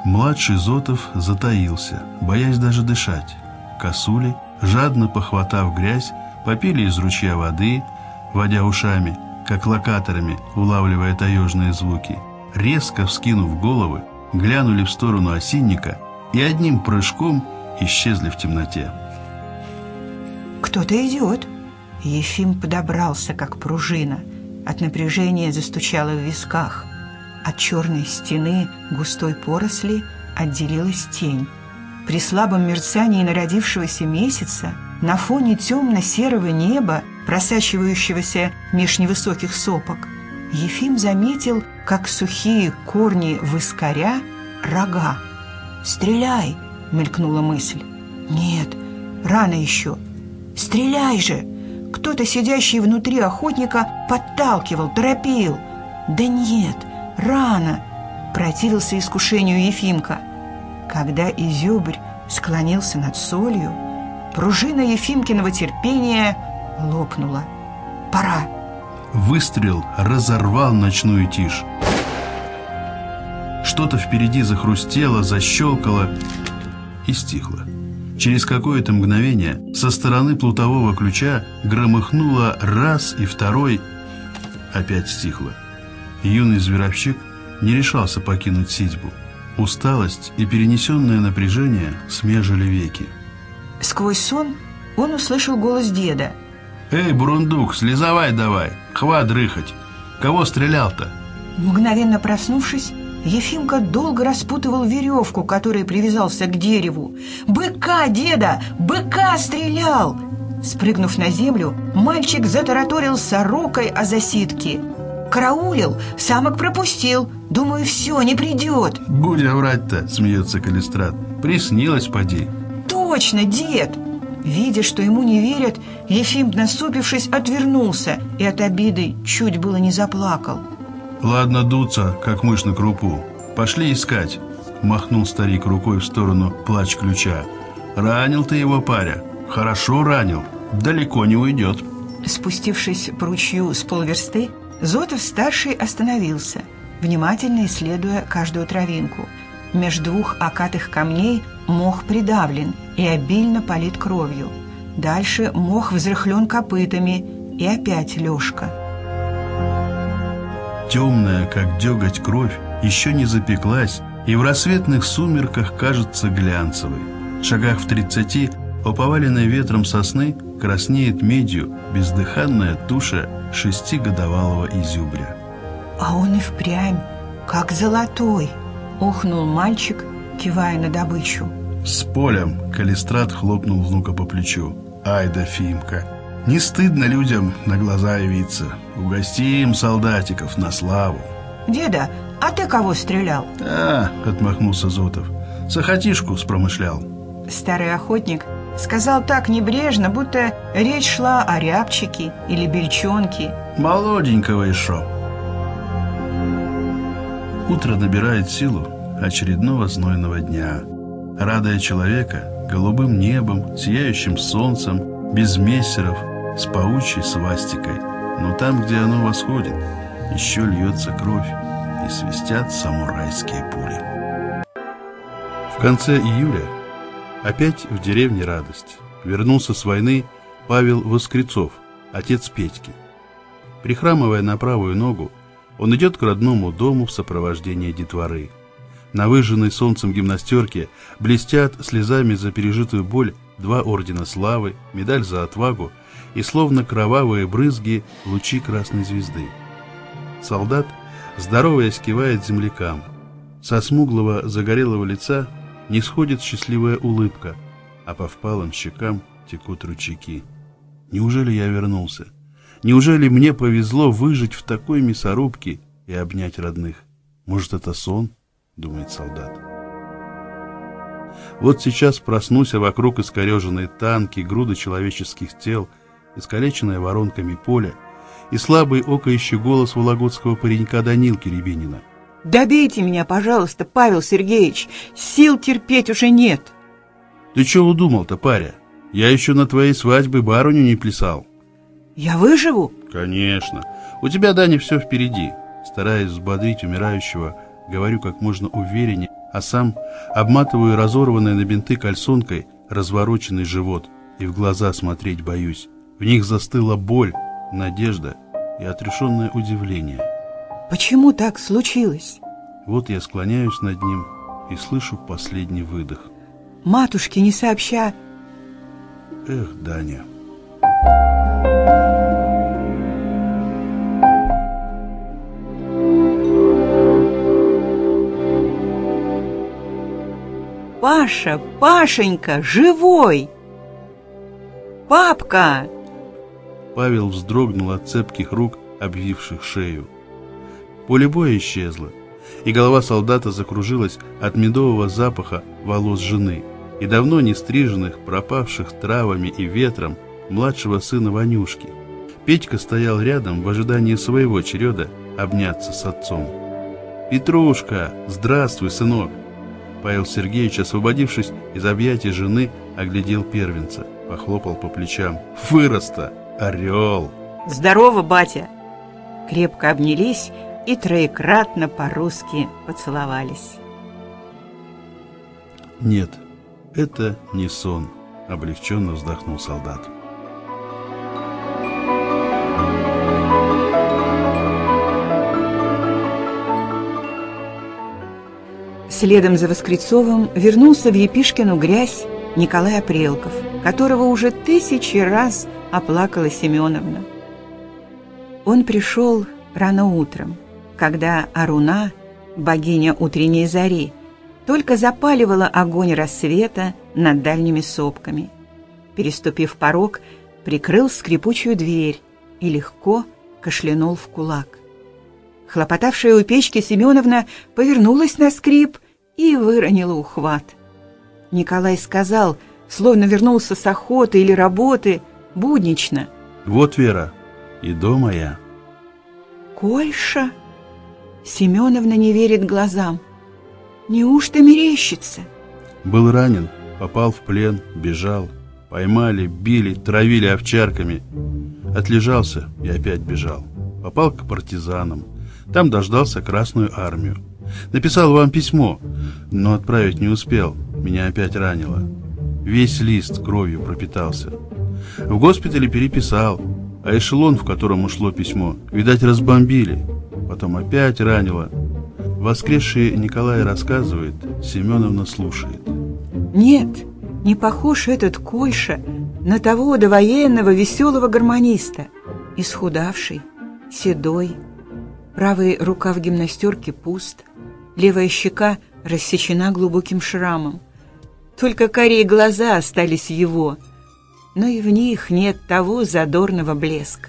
Младший Зотов затаился, боясь даже дышать. Косули, жадно похватав грязь, попили из ручья воды, водя ушами, как локаторами, улавливая таежные звуки. Резко вскинув головы, глянули в сторону осинника и одним прыжком исчезли в темноте. «Кто-то идет!» Ефим подобрался, как пружина. От напряжения застучало в висках. От черной стены густой поросли отделилась тень. При слабом мерцании народившегося месяца на фоне темно-серого неба, просачивающегося меж невысоких сопок, Ефим заметил, как сухие корни выскаря рога. «Стреляй!» — мелькнула мысль. «Нет, рано еще. Стреляй же!» Кто-то, сидящий внутри охотника, подталкивал, торопил. «Да нет, рано!» — противился искушению Ефимка. Когда изюбрь склонился над солью, пружина Ефимкиного терпения лопнула. «Пора!» Выстрел разорвал ночную тишь. Что-то впереди захрустело, защелкало и стихло. Через какое-то мгновение со стороны плутового ключа громыхнуло раз и второй, опять стихло. Юный зверовщик не решался покинуть ситьбу. Усталость и перенесенное напряжение смежили веки. Сквозь сон он услышал голос деда. «Эй, бурундук, слезавай давай, хват дрыхать. Кого стрелял-то?» Мгновенно проснувшись, Ефимка долго распутывал веревку, которой привязался к дереву. «Быка, деда! Быка стрелял!» Спрыгнув на землю, мальчик затараторил сорокой о засидке. «Караулил, самок пропустил. Думаю, все, не придет». «Будя врать-то», — смеется Калистрат. «Приснилось, поди». «Точно, дед!» Видя, что ему не верят, Ефим, насупившись, отвернулся и от обиды чуть было не заплакал. «Ладно дуться, как мышь на крупу. Пошли искать», — махнул старик рукой в сторону плач ключа. «Ранил ты его, паря. Хорошо ранил. Далеко не уйдет». Спустившись по ручью с полверсты, Зотов-старший остановился, внимательно исследуя каждую травинку. Меж двух окатых камней мох придавлен и обильно полит кровью. Дальше мох взрыхлен копытами, и опять лёжка. Темная, как деготь, кровь еще не запеклась и в рассветных сумерках кажется глянцевой. В шагах в тридцати у поваленной ветром сосны краснеет медью бездыханная туша шестигодовалого изюбря. «А он и впрямь, как золотой!» — охнул мальчик, кивая на добычу. «С полем!» — Калистрат хлопнул внука по плечу. «Ай да Фимка! Не стыдно людям на глаза явиться. Угостим солдатиков на славу». «Деда, а ты кого стрелял?» «А, — отмахнулся Зотов, — сахатишку спромышлял». Старый охотник сказал так небрежно, будто речь шла о рябчике или бельчонке. «Молоденького еще». Утро набирает силу очередного знойного дня, радуя человека голубым небом, сияющим солнцем, без мессеров, с паучьей свастикой. Но там, где оно восходит, еще льется кровь и свистят самурайские пули. В конце июля опять в деревне радость. Вернулся с войны Павел Воскрецов, отец Петьки. Прихрамывая на правую ногу, он идет к родному дому в сопровождении детворы. На выжженной солнцем гимнастерке блестят слезами за пережитую боль два ордена славы, медаль за отвагу и словно кровавые брызги лучи красной звезды. Солдат, здороваясь, кивает землякам. Со смуглого загорелого лица не сходит счастливая улыбка, а по впалым щекам текут ручейки. Неужели я вернулся? Неужели мне повезло выжить в такой мясорубке и обнять родных? Может, это сон? Думает солдат. Вот сейчас проснусь, а вокруг искореженные танки, груды человеческих тел, искалеченное воронками поле и слабый окающий голос вологодского паренька Данилки Рябинина. «Добейте меня, пожалуйста, Павел Сергеевич, сил терпеть уже нет». «Ты чего удумал-то, паря? Я еще на твоей свадьбе барыню не плясал». «Я выживу?» «Конечно. У тебя, Даня, все впереди». Стараясь взбодрить умирающего, говорю как можно увереннее, а сам обматываю разорванной на бинты кальсонкой развороченный живот и в глаза смотреть боюсь. В них застыла боль, надежда и отрешенное удивление. Почему так случилось? Вот я склоняюсь над ним и слышу последний выдох. Матушке не сообща. Эх, Даня. Паша, Пашенька, живой! Папка! Павел вздрогнул от цепких рук, обвивших шею. Поле боя исчезло, и голова солдата закружилась от медового запаха волос жены и давно не стриженных, пропавших травами и ветром младшего сына Ванюшки. Петька стоял рядом в ожидании своего череда обняться с отцом. «Петрушка, здравствуй, сынок!» Павел Сергеевич, освободившись из объятий жены, оглядел первенца, похлопал по плечам. «Вырос-то! Орел!» Здорово, батя! Крепко обнялись и троекратно по-русски поцеловались. «Нет, это не сон», — облегченно вздохнул солдат. Следом за Воскрецовым вернулся в Епишкину грязь Николай Апрелков, которого уже тысячи раз оплакала Семеновна. Он пришел рано утром, когда Аруна, богиня утренней зари, только запаливала огонь рассвета над дальними сопками. Переступив порог, прикрыл скрипучую дверь и легко кашлянул в кулак. Хлопотавшая у печки Семеновна повернулась на скрип и выронила ухват. Николай сказал, словно вернулся с охоты или работы, буднично: «Вот, Вера, и дома я». «Кольша?» Семеновна не верит глазам. «Неужто мерещится?» Был ранен, попал в плен, бежал. Поймали, били, травили овчарками. Отлежался и опять бежал. Попал к партизанам. Там дождался Красную армию. Написал вам письмо, но отправить не успел. Меня опять ранило. Весь лист кровью пропитался. В госпитале переписал, а эшелон, в котором ушло письмо, видать, разбомбили. Потом опять ранило. Воскресший Николай рассказывает, Семеновна слушает. Нет, не похож этот Кольша на того довоенного веселого гармониста. Исхудавший, седой, правый рукав гимнастерки пуст, левая щека рассечена глубоким шрамом. Только карие глаза остались его, но и в них нет того задорного блеска.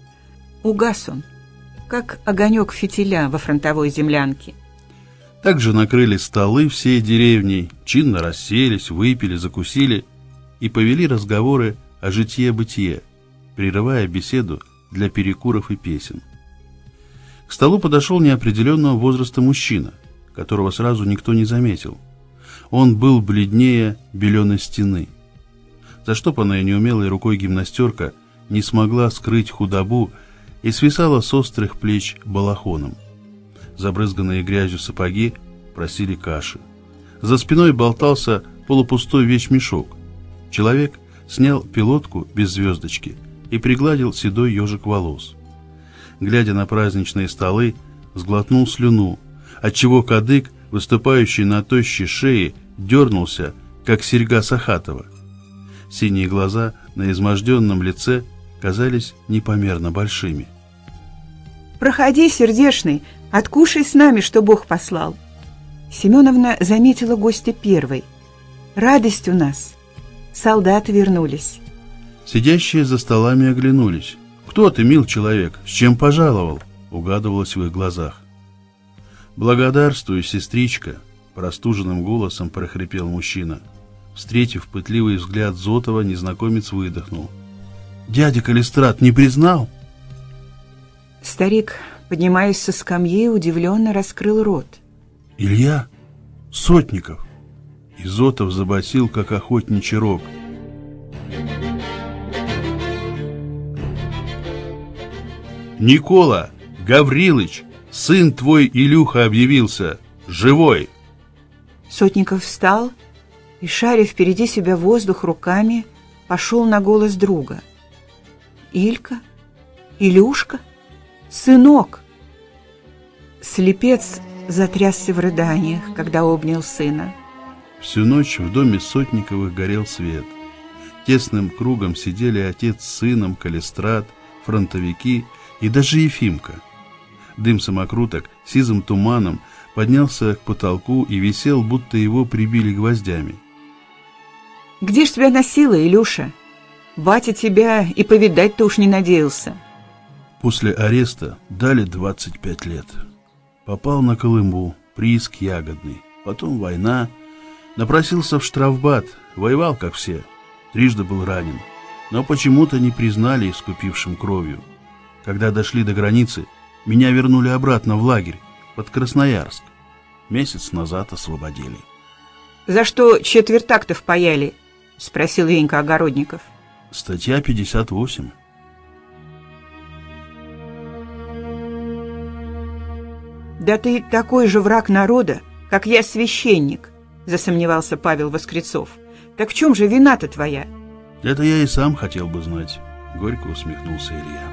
Угас он, как огонек фитиля во фронтовой землянке. Также накрыли столы всей деревней, чинно расселись, выпили, закусили и повели разговоры о житье-бытие, прерывая беседу для перекуров и песен. К столу подошел неопределенного возраста мужчина, которого сразу никто не заметил. Он был бледнее беленой стены. Заштопанная неумелой рукой гимнастерка не смогла скрыть худобу и свисала с острых плеч балахоном. Забрызганные грязью сапоги просили каши. За спиной болтался полупустой вещмешок. Человек снял пилотку без звездочки и пригладил седой ежик волос. Глядя на праздничные столы, сглотнул слюну, отчего кадык, выступающий на тощей шее, дернулся, как серьга Сахатова. Синие глаза на изможденном лице казались непомерно большими. «Проходи, сердешный, откушай с нами, что Бог послал». Семеновна заметила гостя первой. «Радость у нас. Солдаты вернулись». Сидящие за столами оглянулись. «Кто ты, мил человек? С чем пожаловал?» угадывалось в их глазах. «Благодарствую, сестричка», — простуженным голосом прохрипел мужчина. Встретив пытливый взгляд Зотова, незнакомец выдохнул. «Дядя Калистрат не признал?» Старик, поднимаясь со скамьи, удивленно раскрыл рот. «Илья? Сотников!» И Зотов забасил, как охотничий рог. «Никола! Гаврилыч! Сын твой Илюха объявился! Живой!» Сотников встал и, шаря впереди себя воздух руками, пошел на голос друга. «Илька? Илюшка? Сынок!» Слепец затрясся в рыданиях, когда обнял сына. Всю ночь в доме Сотниковых горел свет. Тесным кругом сидели отец с сыном, Калистрат, фронтовики и даже Ефимка. Дым самокруток сизым туманом поднялся к потолку и висел, будто его прибили гвоздями. «Где ж тебя носило, Илюша? Батя тебя и повидать-то уж не надеялся». После ареста дали двадцать пять лет. Попал на Колыму, прииск Ягодный. Потом война. Напросился в штрафбат, воевал, как все. Трижды был ранен, но почему-то не признали искупившим кровью. Когда дошли до границы, меня вернули обратно в лагерь, под Красноярск. Месяц назад освободили. «За что четвертак-то впаяли?» — спросил Венька Огородников. Статья пятьдесят восемь. «Да ты такой же враг народа, как я священник», — засомневался Павел Воскрецов. «Так в чем же вина-то твоя?» Это я и сам хотел бы знать, — горько усмехнулся Илья.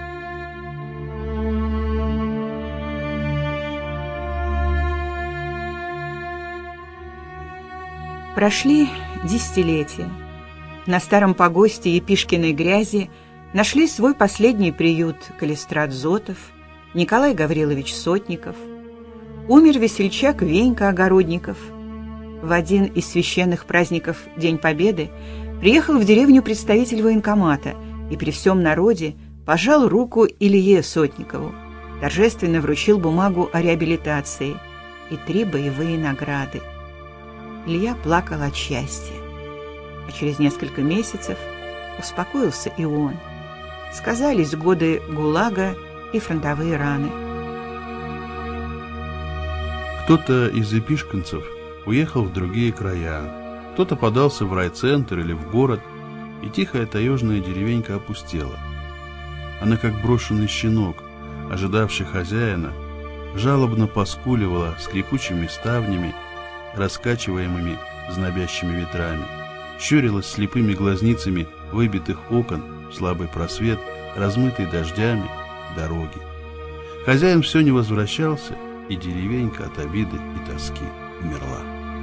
Прошли десятилетия. На старом погосте Епишкиной грязи нашли свой последний приют Калистрат Зотов, Николай Гаврилович Сотников. Умер весельчак Венька Огородников. В один из священных праздников, День Победы, приехал в деревню представитель военкомата и при всем народе пожал руку Илье Сотникову, торжественно вручил бумагу о реабилитации и три боевые награды. Илья плакал от счастья, а через несколько месяцев успокоился и он. Сказались годы ГУЛАГа и фронтовые раны. Кто-то из епишкинцев уехал в другие края, кто-то подался в райцентр или в город, и тихая таежная деревенька опустела. Она, как брошенный щенок, ожидавший хозяина, жалобно поскуливала скрипучими ставнями, раскачиваемыми знобящими ветрами, щурилась слепыми глазницами выбитых окон в слабый просвет, размытый дождями дороги. Хозяин все не возвращался, и деревенька от обиды и тоски умерла.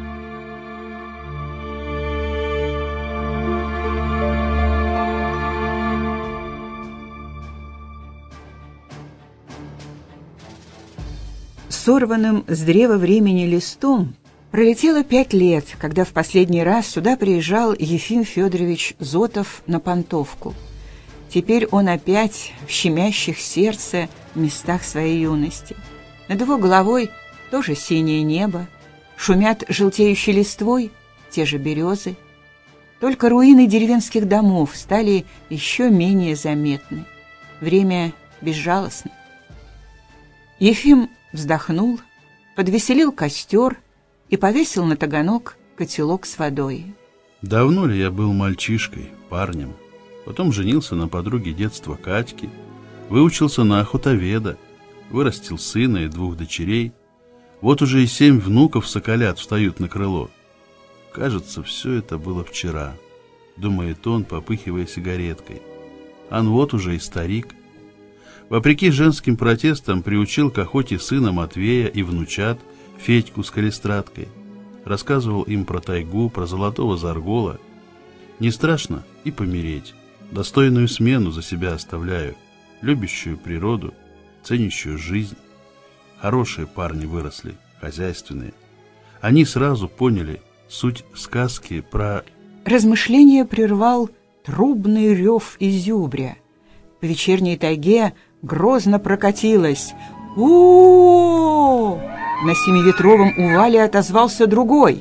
Сорванным с древа времени листом пролетело пять лет, когда в последний раз сюда приезжал Ефим Федорович Зотов на Понтовку. Теперь он опять в щемящих сердце местах своей юности. Над его головой тоже синее небо, шумят желтеющей листвой те же березы. Только руины деревенских домов стали еще менее заметны. Время безжалостно. Ефим вздохнул, подвеселил костер и повесил на таганок котелок с водой. Давно ли я был мальчишкой, парнем? Потом женился на подруге детства Катьки, выучился на охотоведа, вырастил сына и двух дочерей. Вот уже и семь внуков соколят встают на крыло. Кажется, все это было вчера, думает он, попыхивая сигареткой. Ан вот уже и старик. Вопреки женским протестам приучил к охоте сына Матвея и внучат Федьку с Калистраткой. Рассказывал им про тайгу, про золотого заргола. Не страшно и помереть. Достойную смену за себя оставляю, любящую природу, ценящую жизнь. Хорошие парни выросли, хозяйственные. Они сразу поняли суть сказки про... Размышление прервал трубный рев изюбря. По вечерней тайге грозно прокатилось. У-у-у! На семиветровом увале отозвался другой.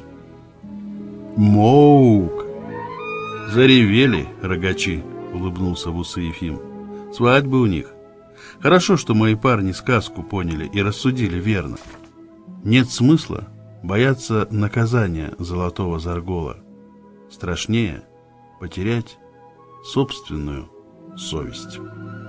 Моук! Заревели рогачи, улыбнулся в усы Ефим. Свадьбы у них. Хорошо, что мои парни сказку поняли и рассудили верно. Нет смысла бояться наказания золотого заргола. Страшнее потерять собственную совесть.